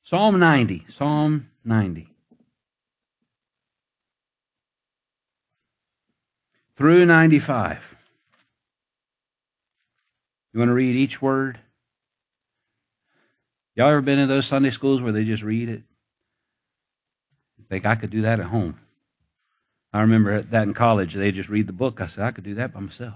Psalm 90. Psalm 90. Through 95. You want to read each word? Y'all ever been in those Sunday schools where they just read it? I think I could do that at home. I remember that in college. They just read the book. I said, I could do that by myself.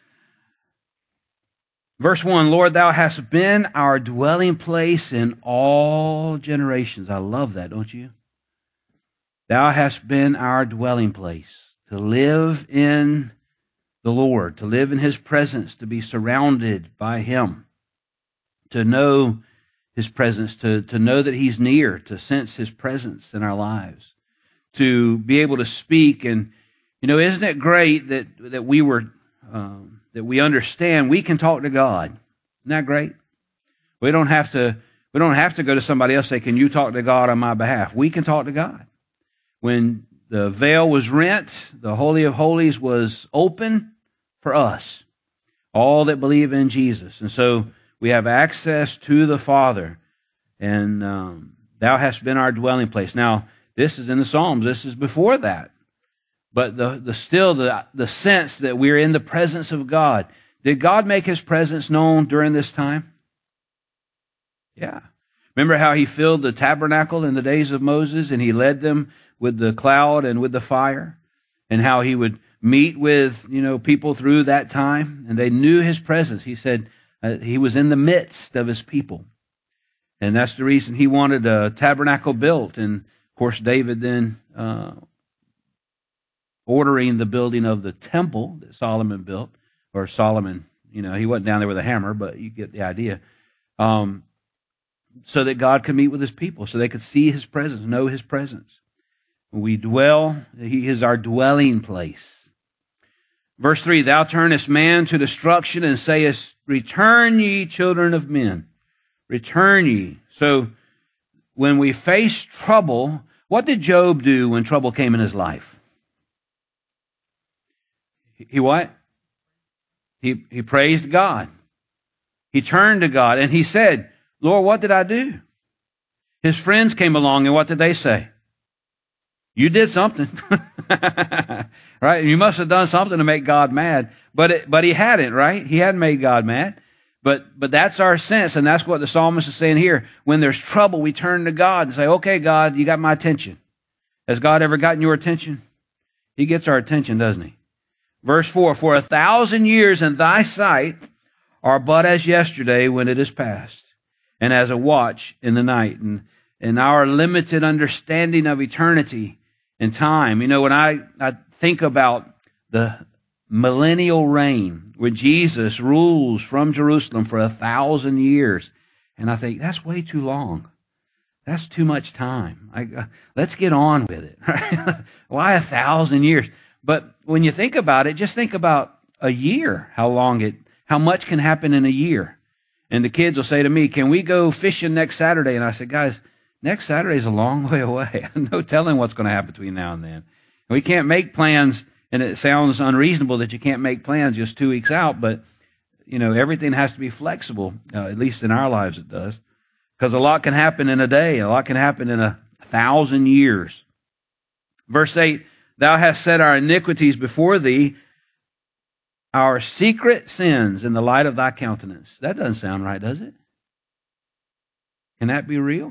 Verse 1, Lord, thou hast been our dwelling place in all generations. I love that, don't you? Thou hast been our dwelling place, to live in the Lord, to live in His presence, to be surrounded by Him, to know His presence, to know that He's near, to sense His presence in our lives, to be able to speak. And, isn't it great that we understand we can talk to God? Isn't that great? We don't have to go to somebody else and say, can you talk to God on my behalf? We can talk to God. When the veil was rent, the Holy of Holies was open for us, all that believe in Jesus. And so we have access to the Father, and thou hast been our dwelling place. Now, this is in the Psalms. This is before that. But the sense that we're in the presence of God. Did God make His presence known during this time? Yeah. Remember how He filled the tabernacle in the days of Moses, and He led them with the cloud and with the fire, and how He would meet with, people through that time, and they knew His presence. He said He was in the midst of His people. And that's the reason He wanted a tabernacle built. And of course, David then ordering the building of the temple that Solomon built, or Solomon, he wasn't down there with a hammer, but you get the idea. So that God could meet with His people, so they could see His presence, know His presence. We dwell, He is our dwelling place. Verse 3, thou turnest man to destruction and sayest, return ye children of men. Return ye. So when we face trouble, what did Job do when trouble came in his life? He what? He praised God. He turned to God and he said, Lord, what did I do? His friends came along and what did they say? You did something. Right? You must have done something to make God mad. But he hadn't, right? He hadn't made God mad. But that's our sense, and that's what the psalmist is saying here. When there's trouble, we turn to God and say, okay, God, you got my attention. Has God ever gotten your attention? He gets our attention, doesn't He? Verse 4, for 1,000 years in thy sight are but as yesterday when it is past, and as a watch in the night. And our limited understanding of eternity and time. When I think about the millennial reign, where Jesus rules from Jerusalem for 1,000 years, and I think, that's way too long. That's too much time. Let's get on with it. Right? Why 1,000 years? But when you think about it, just think about a year, how much can happen in a year. And the kids will say to me, can we go fishing next Saturday? And I said, guys, next Saturday is a long way away. No telling what's going to happen between now and then. We can't make plans, and it sounds unreasonable that you can't make plans just 2 weeks out, but, everything has to be flexible, at least in our lives it does. Because a lot can happen in a day, a lot can happen in 1,000 years. Verse 8, thou hast set our iniquities before thee, our secret sins in the light of thy countenance. That doesn't sound right, does it? Can that be real?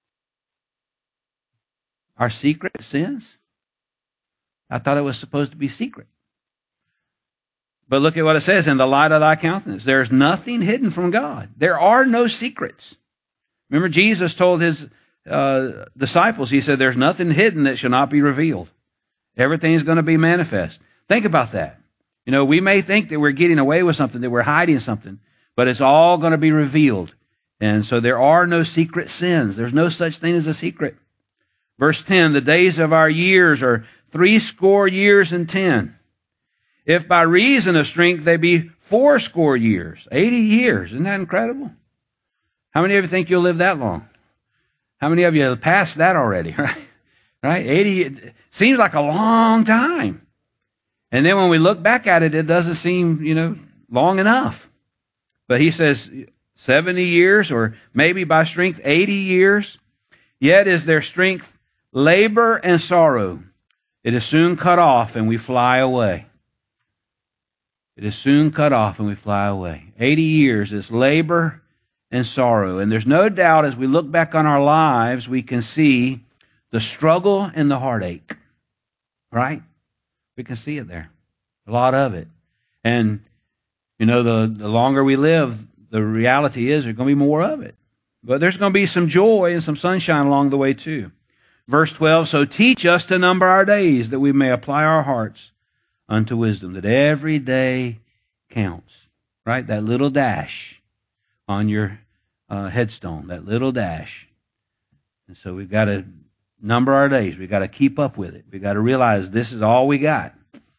Our secret sins? I thought it was supposed to be secret. But look at what it says, in the light of thy countenance. There's nothing hidden from God. There are no secrets. Remember, Jesus told His disciples, He said, there's nothing hidden that shall not be revealed. Everything's going to be manifest. Think about that. We may think that we're getting away with something, that we're hiding something, but it's all going to be revealed. And so there are no secret sins. There's no such thing as a secret. Verse 10, the days of our years are 80 years and 10. If by reason of strength they be 80 years. 80 years. Isn't that incredible? How many of you think you'll live that long? How many of you have passed that already? Right? 80 seems like a long time. And then when we look back at it, it doesn't seem, long enough. But he says 70 years, or maybe by strength 80 years. Yet is their strength labor and sorrow. It is soon cut off and we fly away. It is soon cut off and we fly away. 80 years is labor and sorrow. And there's no doubt as we look back on our lives, we can see the struggle and the heartache. Right? We can see it there. A lot of it. And, you know, the longer we live, the reality is there's going to be more of it. But there's going to be some joy and some sunshine along the way too. Verse 12, so teach us to number our days, that we may apply our hearts unto wisdom, that every day counts. Right? That little dash on your headstone, that little dash. And so we've got to number our days. We've got to keep up with it. We've got to realize this is all we got.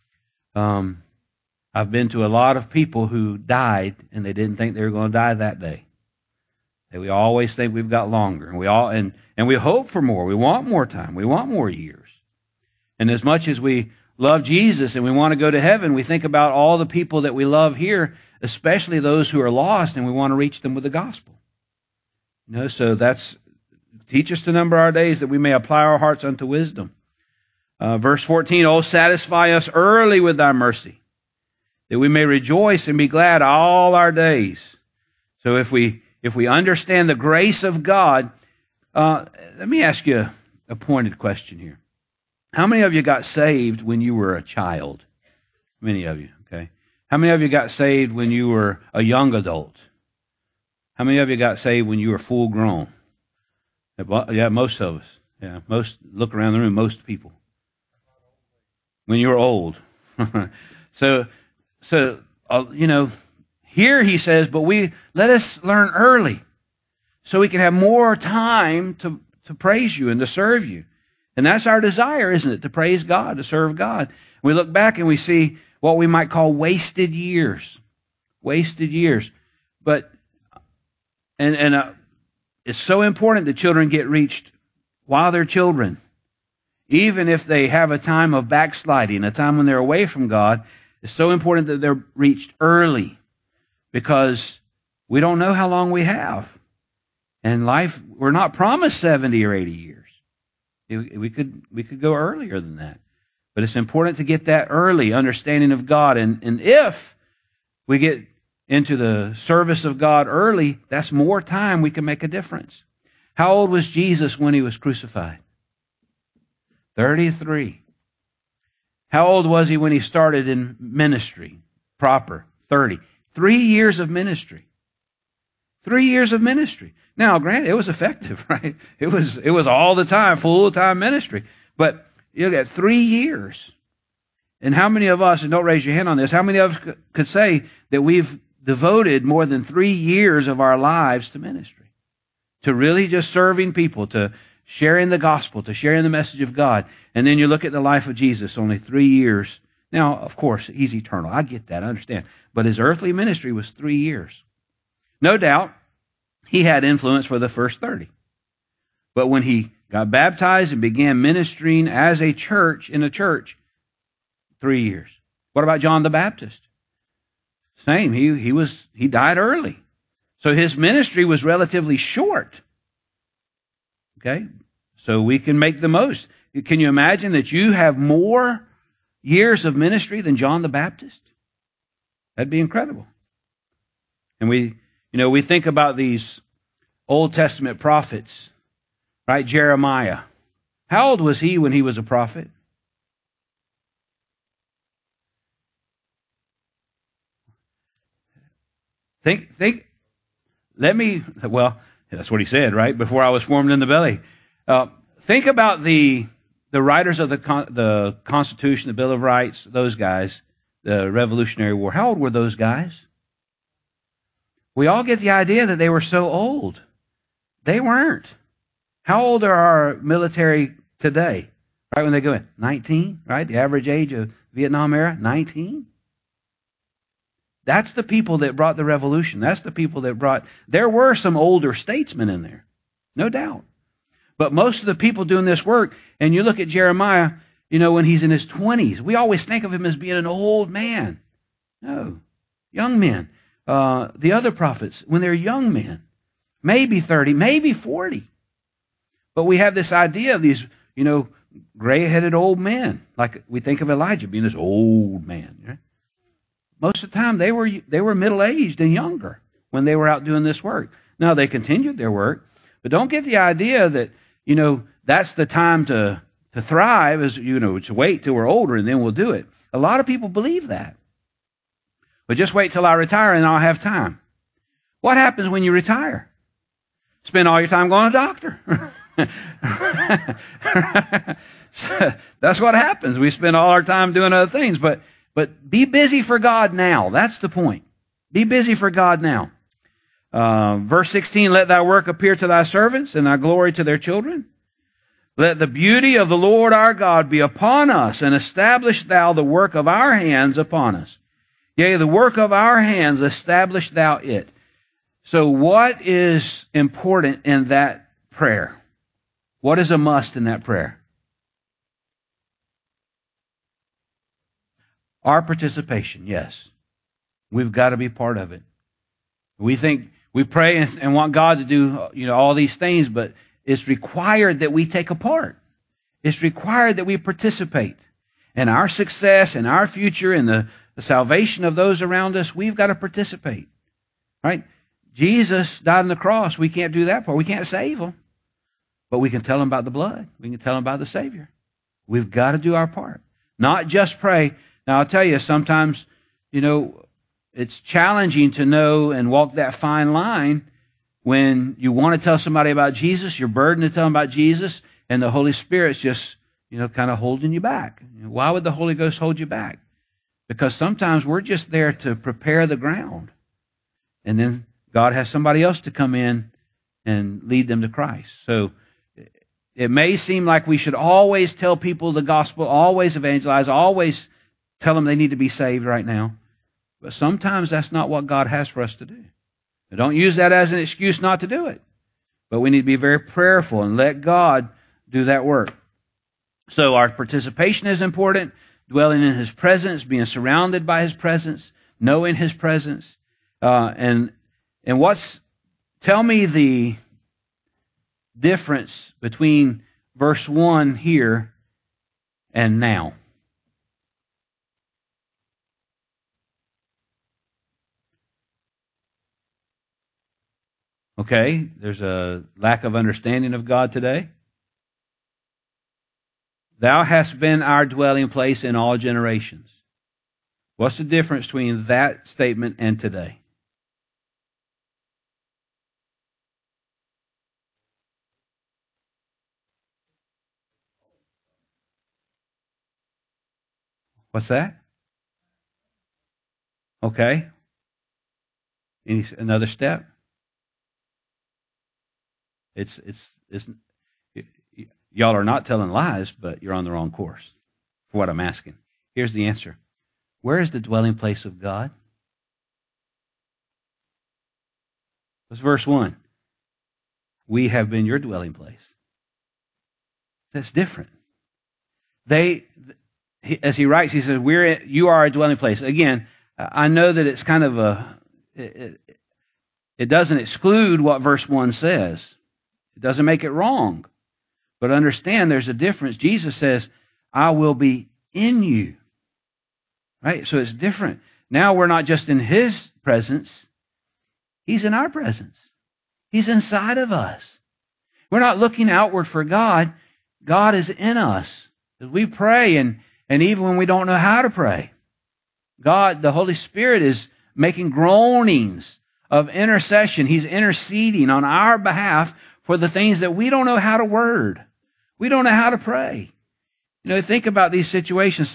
I've been to a lot of people who died and they didn't think they were going to die that day. And we always think we've got longer, and we hope for more. We want more time. We want more years. And as much as we love Jesus and we want to go to heaven, we think about all the people that we love here, especially those who are lost, and we want to reach them with the gospel. You know, so that's teach us to number our days that we may apply our hearts unto wisdom. Verse 14, oh, satisfy us early with thy mercy, that we may rejoice and be glad all our days. So if we understand the grace of God, let me ask you a pointed question here. How many of you got saved when you were a child? Many of you, okay. How many of you got saved when you were a young adult? How many of you got saved when you were full grown? Yeah, most of us. Yeah, most, look around the room, most people. When you were old. So, you know, here he says, but let us learn early so we can have more time to praise you and to serve you. And that's our desire, isn't it? To praise God, to serve God. We look back and we see what we might call wasted years. Wasted years. But, it's so important that children get reached while they're children. Even if they have a time of backsliding, a time when they're away from God, it's so important that they're reached early. Because we don't know how long we have. And life, we're not promised 70 or 80 years. We could go earlier than that. But it's important to get that early understanding of God. And if we get into the service of God early, that's more time we can make a difference. How old was Jesus when he was crucified? 33. How old was he when he started in ministry? Proper. 30. 3 years of ministry. 3 years of ministry. Now, granted, it was effective, right? It was all the time, full-time ministry. But you got 3 years. And how many of us, and don't raise your hand on this, how many of us could say that we've devoted more than 3 years of our lives to ministry? To really just serving people, to sharing the gospel, to sharing the message of God. And then you look at the life of Jesus, only 3 years. Now, of course, he's eternal. I get that. I understand. But his earthly ministry was 3 years. No doubt, he had influence for the first 30. But when he got baptized and began ministering as a church, in a church, 3 years. What about John the Baptist? Same. He died early. So his ministry was relatively short. Okay? So we can make the most. Can you imagine that you have more years of ministry than John the Baptist? That'd be incredible. And we think about these Old Testament prophets, right? Jeremiah. How old was he when he was a prophet? Well, that's what he said, right? Before I was formed in the belly. Think about the writers of the Constitution, the Bill of Rights, those guys, the Revolutionary War. How old were those guys? We all get the idea that they were so old. They weren't. How old are our military today? Right when they go in? 19, right? The average age of Vietnam era, 19. That's the people that brought the revolution. That's the people that brought... There were some older statesmen in there, no doubt. But most of the people doing this work, and you look at Jeremiah, when he's in his 20s, we always think of him as being an old man. No, young men. The other prophets, when they're young men, maybe 30, maybe 40. But we have this idea of these, gray-headed old men. Like we think of Elijah being this old man. Right? Most of the time, they were middle-aged and younger when they were out doing this work. Now, they continued their work, but don't get the idea that, that's the time to thrive, is, to wait till we're older and then we'll do it. A lot of people believe that. But just wait till I retire and I'll have time. What happens when you retire? Spend all your time going to the doctor. That's what happens. We spend all our time doing other things. But be busy for God now. That's the point. Be busy for God now. Verse 16, let thy work appear to thy servants and thy glory to their children. Let the beauty of the Lord our God be upon us, and establish thou the work of our hands upon us. Yea, the work of our hands, establish thou it. So what is important in that prayer? What is a must in that prayer? Our participation, yes. We've got to be part of it. We think we pray and want God to do, all these things, but it's required that we take a part. It's required that we participate. In our success, in our future, in the salvation of those around us, we've got to participate. Right? Jesus died on the cross. We can't do that part. We can't save them. But we can tell them about the blood. We can tell them about the Savior. We've got to do our part. Not just pray. Now, I'll tell you, sometimes, it's challenging to know and walk that fine line when you want to tell somebody about Jesus, you're burdened to tell them about Jesus, and the Holy Spirit's just, kind of holding you back. Why would the Holy Ghost hold you back? Because sometimes we're just there to prepare the ground. And then God has somebody else to come in and lead them to Christ. So it may seem like we should always tell people the gospel, always evangelize, always tell them they need to be saved right now. But sometimes that's not what God has for us to do. Now, don't use that as an excuse not to do it. But we need to be very prayerful and let God do that work. So our participation is important. Dwelling in His presence, being surrounded by His presence, knowing His presence. And tell me the difference between verse 1 here and now. Okay, there's a lack of understanding of God today. Thou hast been our dwelling place in all generations. What's the difference between that statement and today? What's that? Okay. Another step? It's y'all are not telling lies, but you're on the wrong course for what I'm asking. Here's the answer. Where is the dwelling place of God? That's verse 1. We have been your dwelling place. That's different. As he writes, he says, you are a dwelling place. Again, I know that it's kind of it doesn't exclude what verse 1 says. It doesn't make it wrong. But understand there's a difference. Jesus says, I will be in you. Right? So it's different. Now we're not just in His presence. He's in our presence. He's inside of us. We're not looking outward for God. God is in us. As we pray, and even when we don't know how to pray, God, the Holy Spirit, is making groanings of intercession. He's interceding on our behalf for the things that we don't know how to word. We don't know how to pray. Think about these situations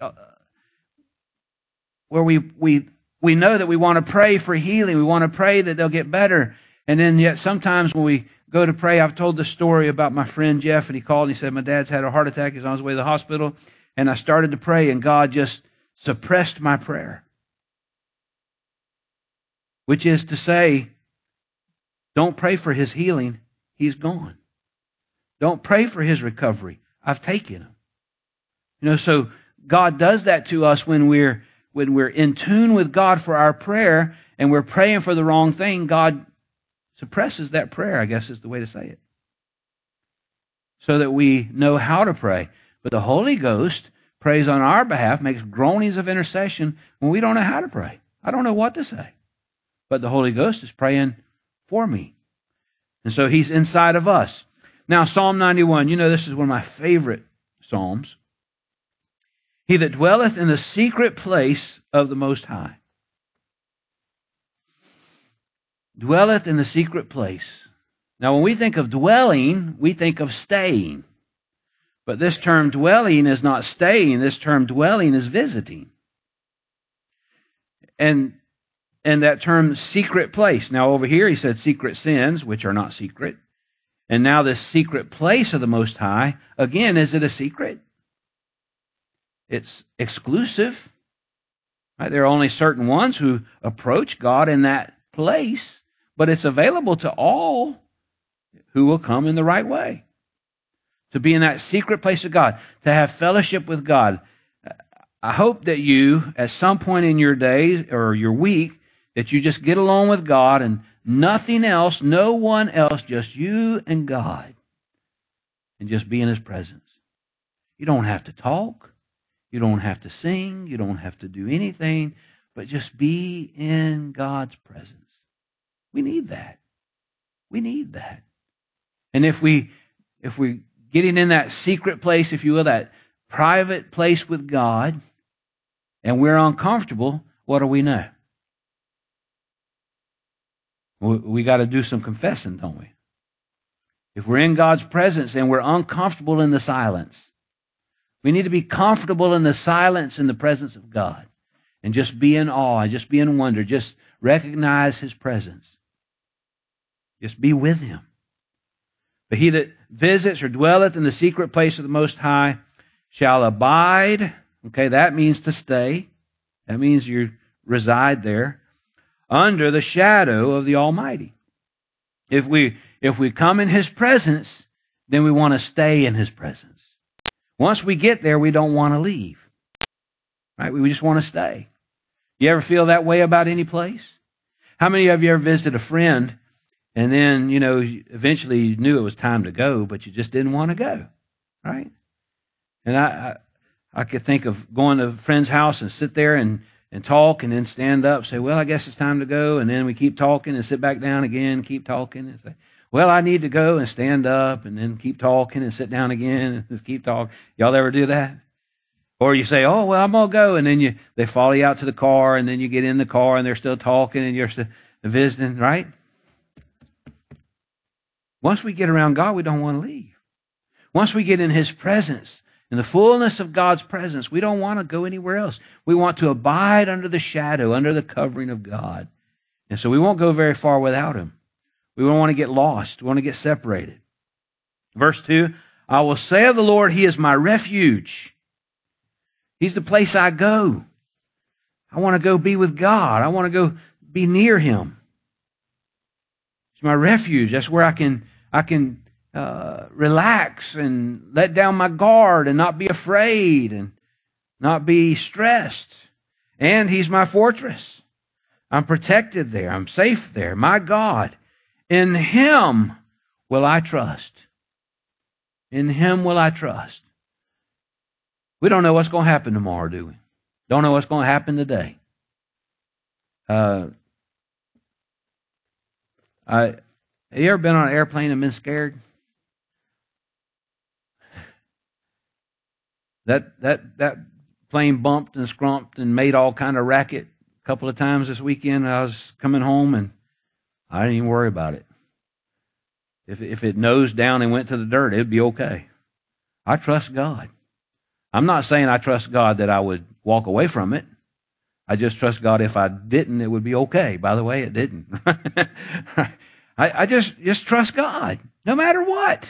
where we know that we want to pray for healing. We want to pray that they'll get better. And then yet sometimes when we go to pray, I've told the story about my friend Jeff, and he called and he said, my dad's had a heart attack. He's on his way to the hospital. And I started to pray, and God just suppressed my prayer. Which is to say, don't pray for his healing. He's gone. Don't pray for his recovery. I've taken him. So God does that to us when we're in tune with God for our prayer and we're praying for the wrong thing. God suppresses that prayer, I guess is the way to say it. so that we know how to pray. But the Holy Ghost prays on our behalf, makes groanings of intercession when we don't know how to pray. I don't know what to say. But the Holy Ghost is praying for me. And so he's inside of us. Now, Psalm 91, this is one of my favorite Psalms. He that dwelleth in the secret place of the Most High. Dwelleth in the secret place. Now, when we think of dwelling, we think of staying. But this term dwelling is not staying. This term dwelling is visiting. And that term secret place. Now, over here he said secret sins, which are not secret. And now this secret place of the Most High, again, is it a secret? It's exclusive. Right? There are only certain ones who approach God in that place, but it's available to all who will come in the right way. To be in that secret place of God, to have fellowship with God. I hope that you, at some point in your day or your week, that you just get along with God and nothing else, no one else, just you and God, and just be in His presence. You don't have to talk. You don't have to sing. You don't have to do anything, but just be in God's presence. We need that. We need that. And if we getting in that secret place, if you will, that private place with God, and we're uncomfortable, what do we know? We got to do some confessing, don't we? If we're in God's presence and we're uncomfortable in the silence, we need to be comfortable in the silence in the presence of God and just be in awe and just be in wonder. Just recognize His presence. Just be with Him. But he that visits or dwelleth in the secret place of the Most High shall abide. Okay, that means to stay. That means you reside there under the shadow of the Almighty. If we come in His presence, then we want to stay in His presence. Once we get there, we don't want to leave. Right? We just want to stay. You ever feel that way about any place? How many of you ever visited a friend and then, eventually you knew it was time to go, but you just didn't want to go? Right? And I could think of going to a friend's house and sit there and talk and then stand up, say, well, I guess it's time to go. And then we keep talking and sit back down again, keep talking and say, well, I need to go, and stand up and then keep talking and sit down again and just keep talking. Y'all ever do that? Or you say, oh, well, I'm going to go. And then they follow you out to the car, and then you get in the car and they're still talking and you're still visiting, right? Once we get around God, we don't want to leave. Once we get in His presence, in the fullness of God's presence, we don't want to go anywhere else. We want to abide under the shadow, under the covering of God. And so we won't go very far without Him. We don't want to get lost. We want to get separated. Verse 2, I will say of the Lord, He is my refuge. He's the place I go. I want to go be with God. I want to go be near Him. It's my refuge. That's where I can relax and let down my guard and not be afraid and not be stressed. And He's my fortress. I'm protected there. I'm safe there. My God. In Him will I trust. In Him will I trust. We don't know what's going to happen tomorrow, do we? Don't know what's going to happen today. Have you ever been on an airplane and been scared? That plane bumped and scrumped and made all kind of racket a couple of times this weekend. I was coming home and I didn't even worry about it. If it nosed down and went to the dirt, it'd be okay. I trust God. I'm not saying I trust God that I would walk away from it. I just trust God if I didn't, it would be okay. By the way, it didn't. I just trust God, no matter what.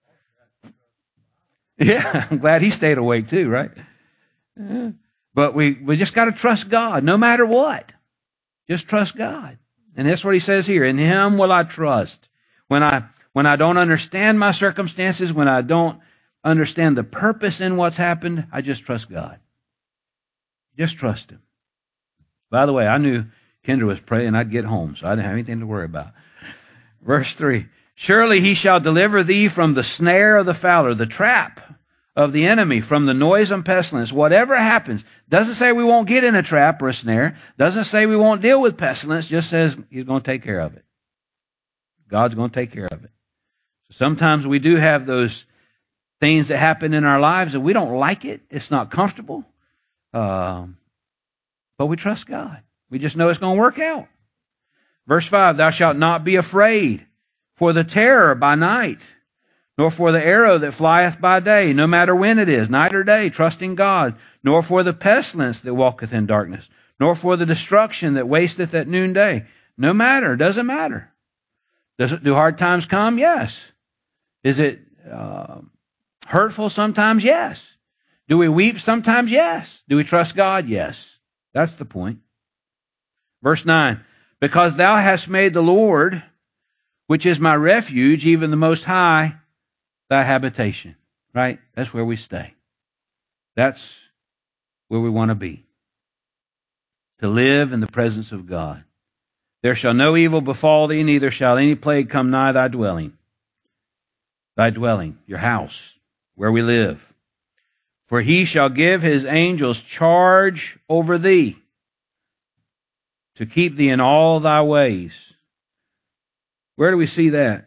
Yeah, I'm glad he stayed awake too, right? Yeah. But we just got to trust God, no matter what. Just trust God. And that's what he says here. In Him will I trust. When I don't understand my circumstances, when I don't understand the purpose in what's happened, I just trust God. Just trust Him. By the way, I knew Kendra was praying I'd get home, so I didn't have anything to worry about. Verse 3, Surely he shall deliver thee from the snare of the fowler, the trap of the enemy, from the noisome pestilence. Whatever happens, doesn't say we won't get in a trap or a snare, doesn't say we won't deal with pestilence, just says he's going to take care of it. God's going to take care of it. So sometimes we do have those things that happen in our lives and we don't like it. It's not comfortable. But we trust God. We just know it's going to work out. Verse 5, thou shalt not be afraid for the terror by night, nor for the arrow that flieth by day, no matter when it is, night or day, trusting God, nor for the pestilence that walketh in darkness, nor for the destruction that wasteth at noonday. No matter, doesn't matter. Do hard times come? Yes. Is it hurtful sometimes? Yes. Do we weep sometimes? Yes. Do we trust God? Yes. That's the point. Verse 9, because thou hast made the Lord, which is my refuge, even the Most High, thy habitation. Right? That's where we stay. That's where we want to be. To live in the presence of God. There shall no evil befall thee, neither shall any plague come nigh thy dwelling. Thy dwelling, your house, where we live. For he shall give his angels charge over thee, to keep thee in all thy ways. Where do we see that?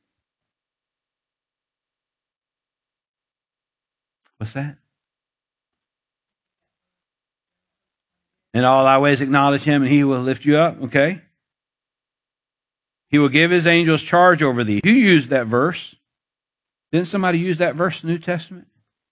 What's that? In all thy ways acknowledge him, and he will lift you up. Okay. He will give his angels charge over thee. Who used that verse? Didn't somebody use that verse in the New Testament?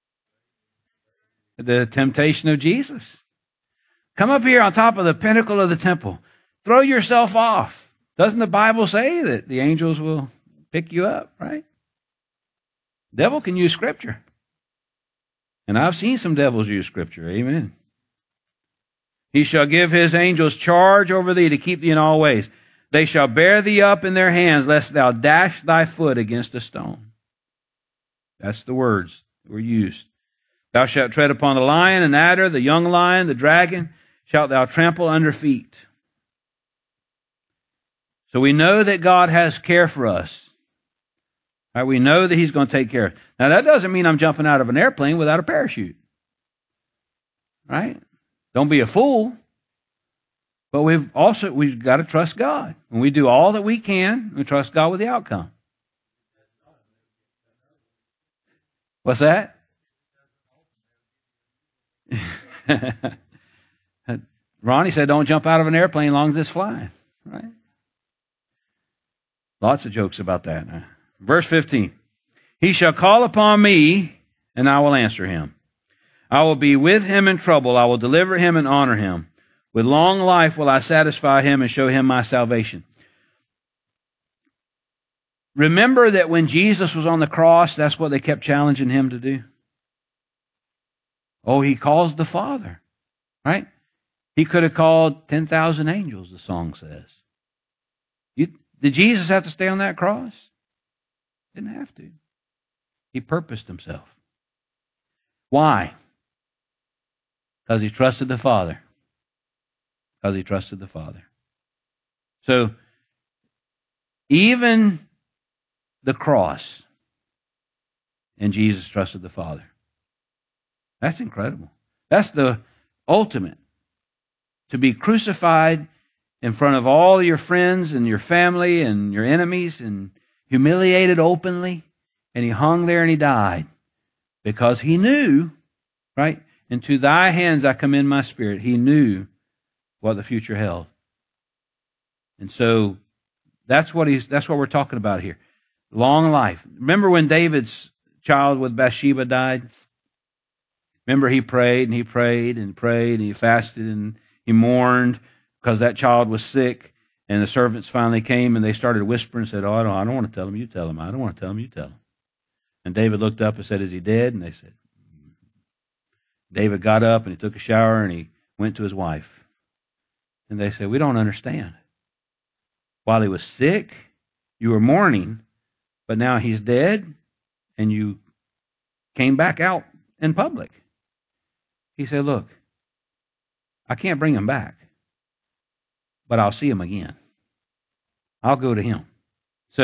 The temptation of Jesus. Come up here on top of the pinnacle of the temple. Throw yourself off. Doesn't the Bible say that the angels will pick you up, right? Devil can use Scripture. And I've seen some devils use Scripture. Amen. He shall give his angels charge over thee to keep thee in all ways. They shall bear thee up in their hands, lest thou dash thy foot against a stone. That's the words that were used. Thou shalt tread upon the lion and adder, the young lion, the dragon, shalt thou trample under feet. So we know that God has care for us. Right? We know that he's going to take care of us. Now that doesn't mean I'm jumping out of an airplane without a parachute. Right? Don't be a fool. But we've got to trust God. When we do all that we can, we trust God with the outcome. What's that? Ronnie said, don't jump out of an airplane as long as it's flying. Right? Lots of jokes about that. Verse 15. He shall call upon me, and I will answer him. I will be with him in trouble. I will deliver him and honor him. With long life will I satisfy him and show him my salvation. Remember that when Jesus was on the cross, that's what they kept challenging him to do. Oh, he calls the Father, right? He could have called 10,000 angels, the song says. Did Jesus have to stay on that cross? Didn't have to. He purposed himself. Why? Because he trusted the Father. Because he trusted the Father. So, even the cross, and Jesus trusted the Father. That's incredible. That's the ultimate. To be crucified in front of all your friends and your family and your enemies and humiliated openly, and he hung there and he died because he knew, right? Into thy hands I commend my spirit. He knew what the future held. And so that's what we're talking about here. Long life. Remember when David's child with Bathsheba died? Remember he prayed and he prayed and prayed and he fasted and he mourned because that child was sick, and the servants finally came and they started whispering and said, oh, I don't want to tell him, you tell him. I don't want to tell him, you tell him. And David looked up and said, is he dead? And they said, David got up and he took a shower and he went to his wife. And they said, we don't understand. While he was sick, you were mourning, but now he's dead and you came back out in public. He said, look, I can't bring him back, but I'll see him again. I'll go to him. So,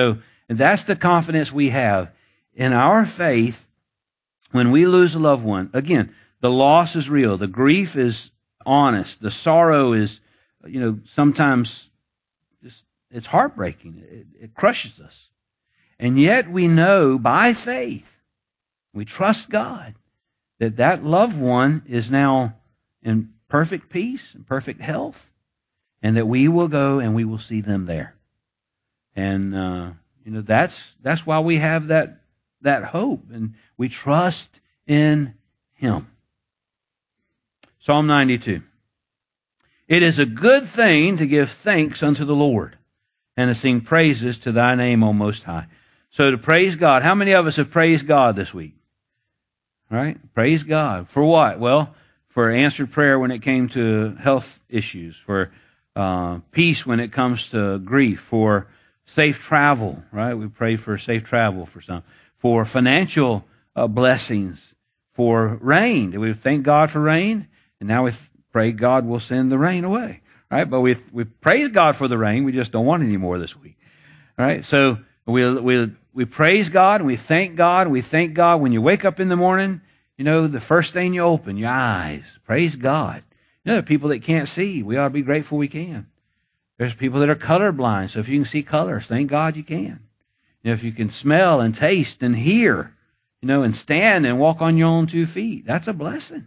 And that's the confidence we have in our faith when we lose a loved one. Again, the loss is real. The grief is honest. The sorrow is, sometimes it's heartbreaking. It crushes us. And yet we know by faith, we trust God, that loved one is now in perfect peace and perfect health, and that we will go and we will see them there. And that's why we have that hope, and we trust in Him. Psalm 92. It is a good thing to give thanks unto the Lord, and to sing praises to thy name, O Most High. So to praise God. How many of us have praised God this week? All right? Praise God. For what? Well, for answered prayer when it came to health issues, for peace when it comes to grief, for safe travel, right? We pray for safe travel for some, for financial blessings, for rain. We thank God for rain, and now we pray God will send the rain away, right? But we praise God for the rain. We just don't want any more this week, all right? So we praise God and we thank God. We thank God when you wake up in the morning. The first thing you open, your eyes. Praise God. There are people that can't see. We ought to be grateful we can. There's people that are colorblind, so if you can see colors, thank God you can. If you can smell and taste and hear, and stand and walk on your own 2 feet, that's a blessing.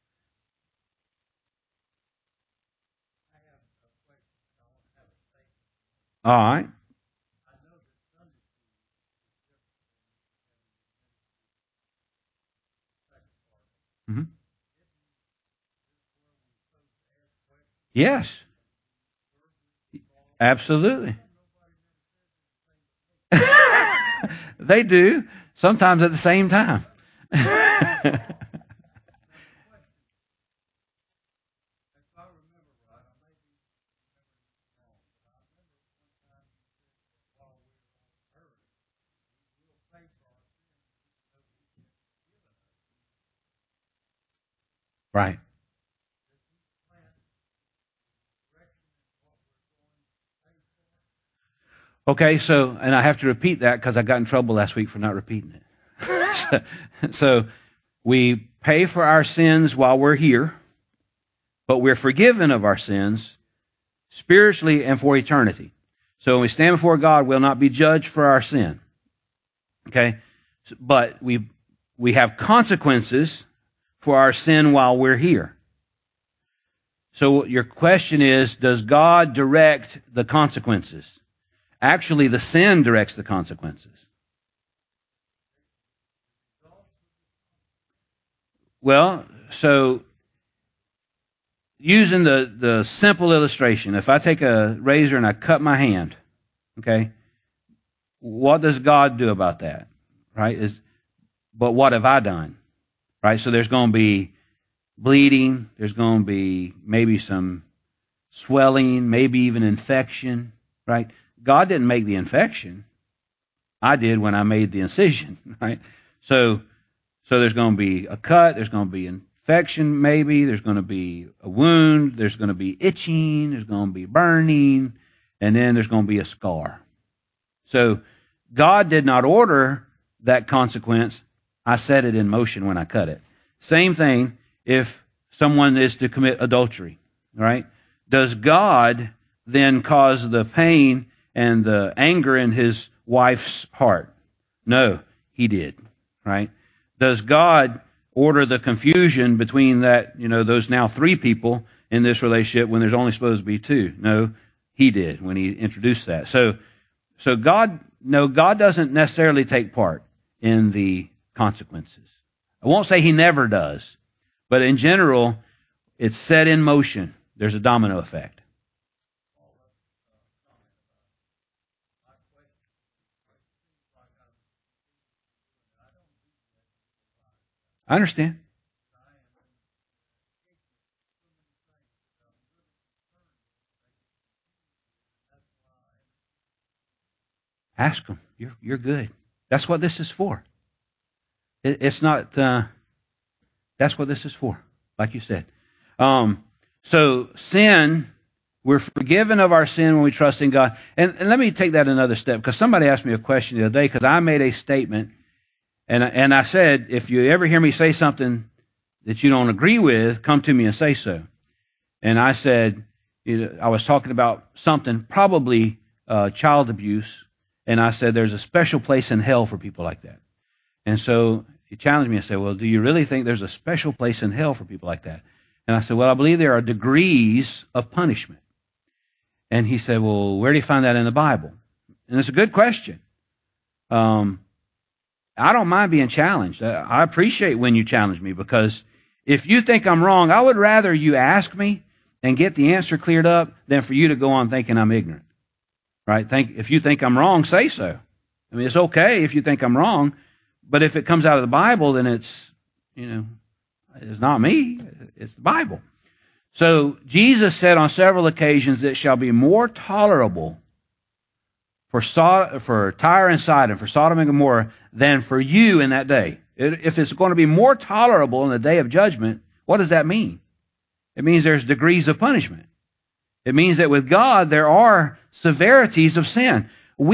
All right. Mm-hmm. Yes. Absolutely. They do, sometimes at the same time. Right. Okay, and I have to repeat that because I got in trouble last week for not repeating it. So we pay for our sins while we're here, but we're forgiven of our sins spiritually and for eternity. So when we stand before God, we'll not be judged for our sin. Okay? But we have consequences for our sin while we're here. So your question is, does God direct the consequences? Actually, the sin directs the consequences. Well, so using the simple illustration, if I take a razor and I cut my hand, okay, what does God do about that? Right? But what have I done? Right? So there's going to be bleeding, there's going to be maybe some swelling, maybe even infection, right? God didn't make the infection. I did when I made the incision, right? So there's going to be a cut, there's going to be infection maybe, there's going to be a wound, there's going to be itching, there's going to be burning, and then there's going to be a scar. So God did not order that consequence. I set it in motion when I cut it. Same thing if someone is to commit adultery, right? Does God then cause the pain and the anger in his wife's heart? No, he did, right? Does God order the confusion between those now 3 people in this relationship when there's only supposed to be 2? No, he did when he introduced that. So God doesn't necessarily take part in the consequences. I won't say he never does, but in general, it's set in motion. There's a domino effect. I understand. Ask him. You're good. That's what this is for. It's not. That's what this is for, like you said. So sin We're forgiven of our sin when we trust in God. And let me take that another step, because somebody asked me a question the other day, because I made a statement, and I said, if you ever hear me say something that you don't agree with, come to me and say so. And I said, I was talking about something, probably child abuse, and I said there's a special place in hell for people like that. And so he challenged me and said, well, do you really think there's a special place in hell for people like that? And I said, well, I believe there are degrees of punishment. And he said, well, where do you find that in the Bible? And it's a good question. I don't mind being challenged. I appreciate when you challenge me, because if you think I'm wrong, I would rather you ask me and get the answer cleared up than for you to go on thinking I'm ignorant. Right? If you think I'm wrong, say so. I mean, it's okay if you think I'm wrong, but if it comes out of the Bible, then it's not me, it's the Bible. So Jesus said on several occasions, it shall be more tolerable for Tyre and Sidon, for Sodom and Gomorrah, than for you in that day. If it's going to be more tolerable in the day of judgment, what does that mean? It means there's degrees of punishment. It means that with God, there are severities of sin.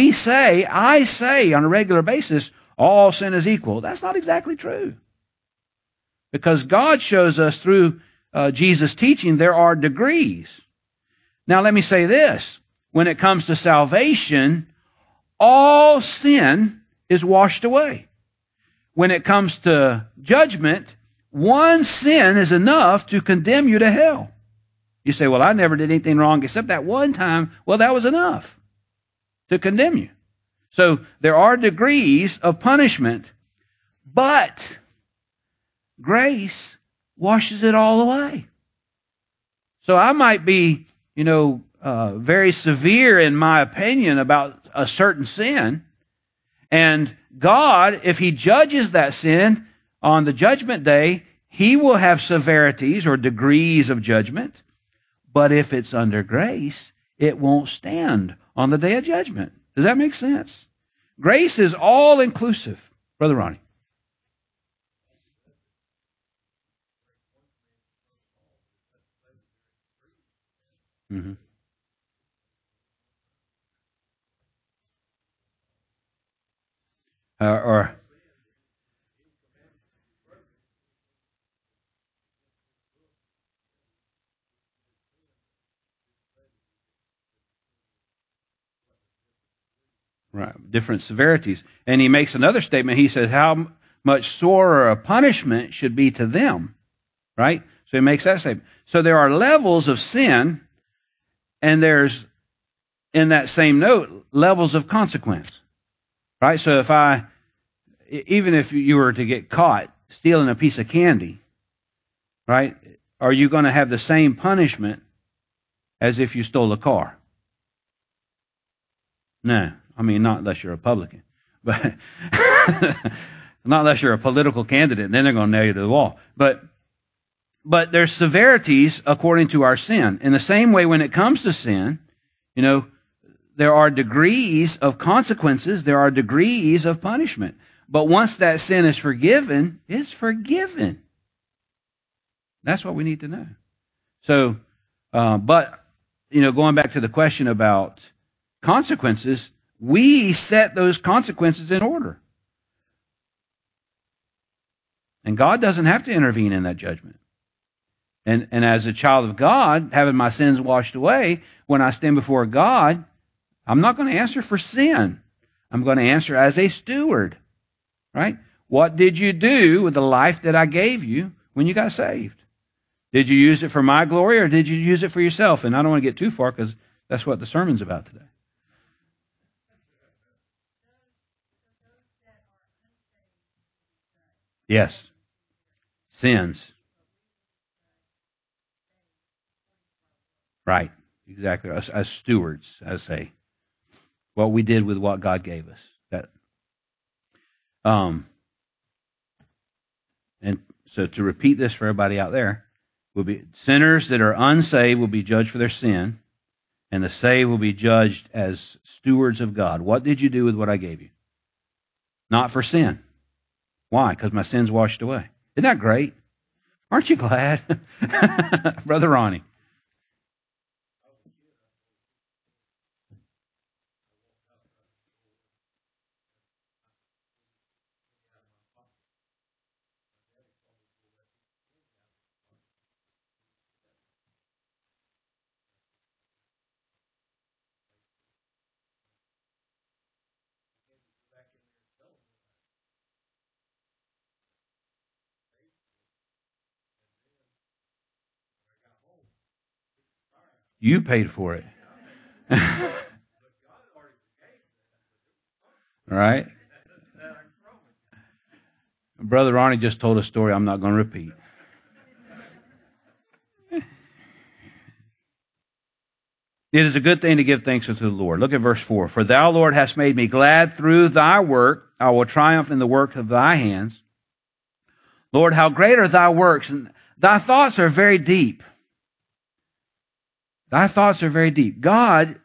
I say on a regular basis, all sin is equal. That's not exactly true. Because God shows us through Jesus' teaching, there are degrees. Now, let me say this. When it comes to salvation, all sin is washed away. When it comes to judgment, one sin is enough to condemn you to hell. You say, well, I never did anything wrong except that one time. Well, that was enough to condemn you. So there are degrees of punishment, but grace washes it all away. So I might be, very severe in my opinion about a certain sin, and God, if He judges that sin on the judgment day, He will have severities or degrees of judgment. But if it's under grace, it won't stand on the day of judgment. Does that make sense? Grace is all inclusive. Brother Ronnie. Mm-hmm. Right, different severities. And he makes another statement. He says, how much sorer a punishment should be to them, right? So he makes that statement. So there are levels of sin, and there's, in that same note, levels of consequence, right? So even if you were to get caught stealing a piece of candy, right, are you going to have the same punishment as if you stole a car? No. I mean, not unless you're a Republican, but not unless you're a political candidate, and then they're going to nail you to the wall. But there's severities according to our sin. In the same way, when it comes to sin, there are degrees of consequences. There are degrees of punishment. But once that sin is forgiven, it's forgiven. That's what we need to know. So, going back to the question about consequences, we set those consequences in order. And God doesn't have to intervene in that judgment. And as a child of God, having my sins washed away, when I stand before God, I'm not going to answer for sin. I'm going to answer as a steward. Right? What did you do with the life that I gave you when you got saved? Did you use it for my glory, or did you use it for yourself? And I don't want to get too far, because that's what the sermon's about today. Yes. Sins. Right. Exactly. As stewards, as say, what we did with what God gave us. And so to repeat this for everybody out there, will be sinners that are unsaved will be judged for their sin, and the saved will be judged as stewards of God. What did you do with what I gave you? Not for sin. Why? Because my sin's washed away. Isn't that great? Aren't you glad? Brother Ronnie. You paid for it. Right? Brother Ronnie just told a story I'm not going to repeat. It is a good thing to give thanks unto the Lord. Look at verse 4. For thou, Lord, hast made me glad through thy work. I will triumph in the work of thy hands. Lord, how great are thy works, and thy thoughts are very deep. Thy thoughts are very deep. God,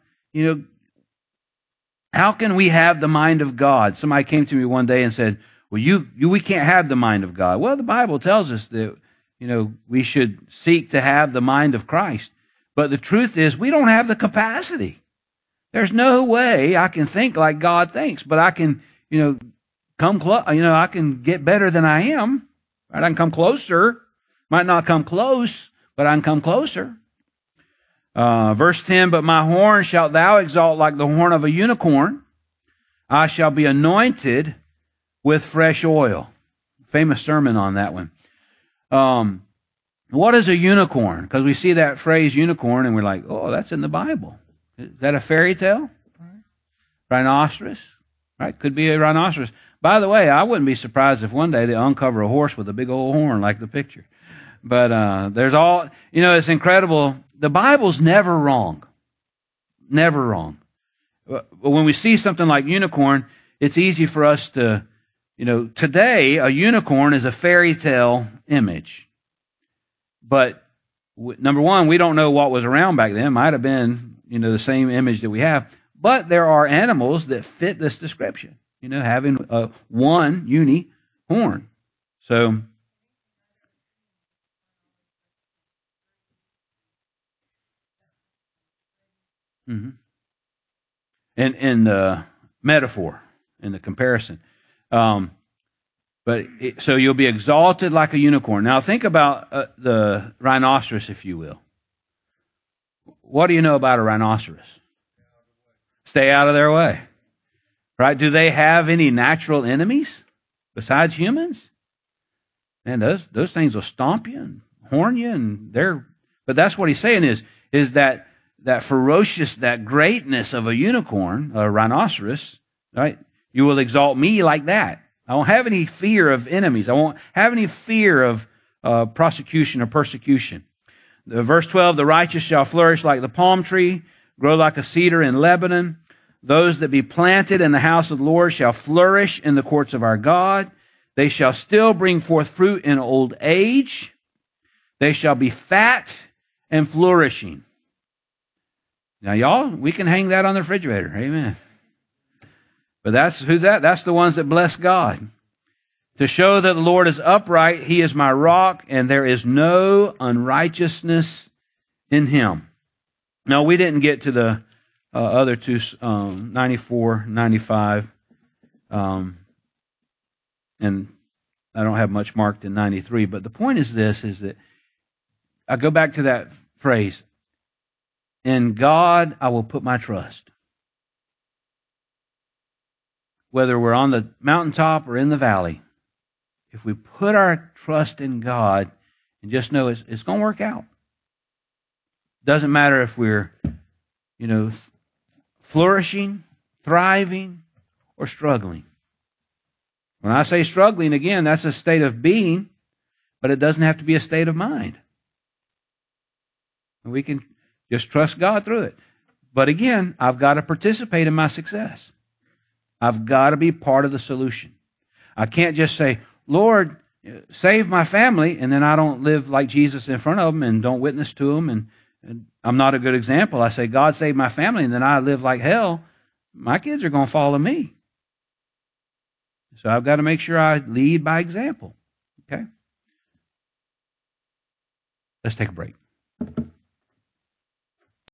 how can we have the mind of God? Somebody came to me one day and said, well, we can't have the mind of God. Well, the Bible tells us that, we should seek to have the mind of Christ. But the truth is, we don't have the capacity. There's no way I can think like God thinks, but I can, come close. I can get better than I am. Right? I can come closer. Might not come close, but I can come closer. Verse 10, but my horn shalt thou exalt like the horn of a unicorn. I shall be anointed with fresh oil. Famous sermon on that one. What is a unicorn? Because we see that phrase unicorn and we're like, oh, that's in the Bible. Is that a fairy tale? Rhinoceros? Right? Could be a rhinoceros. By the way, I wouldn't be surprised if one day they uncover a horse with a big old horn like the picture. But there's all, it's incredible. The Bible's never wrong. Never wrong. But when we see something like unicorn, it's easy for us to, today a unicorn is a fairy tale image. But number one, we don't know what was around back then. It might have been, the same image that we have. But there are animals that fit this description, having one uni horn. So, in the metaphor, in the comparison. So you'll be exalted like a unicorn. Now think about the rhinoceros, if you will. What do you know about a rhinoceros? Stay out of their way. Right? Do they have any natural enemies besides humans? Man, those things will stomp you and horn you, but that's what he's saying is that ferocious, that greatness of a unicorn, a rhinoceros, right? You will exalt me like that. I won't have any fear of enemies. I won't have any fear of prosecution or persecution. Verse 12, the righteous shall flourish like the palm tree, grow like a cedar in Lebanon. Those that be planted in the house of the Lord shall flourish in the courts of our God. They shall still bring forth fruit in old age. They shall be fat and flourishing. Now, y'all, we can hang that on the refrigerator. Amen. But who's that? That's the ones that bless God. To show that the Lord is upright, he is my rock, and there is no unrighteousness in him. No, we didn't get to the other two, 94, 95. And I don't have much marked in 93. But the point is this, is that I go back to that phrase, in God I will put my trust. Whether we're on the mountaintop or in the valley, if we put our trust in God and just know it's going to work out. Doesn't matter if we're, flourishing, thriving, or struggling. When I say struggling, again, that's a state of being, but it doesn't have to be a state of mind. And we can just trust God through it. But again, I've got to participate in my success. I've got to be part of the solution. I can't just say, Lord, save my family, and then I don't live like Jesus in front of them and don't witness to them, and I'm not a good example. I say, God, save my family, and then I live like hell. My kids are going to follow me. So I've got to make sure I lead by example. Okay? Let's take a break.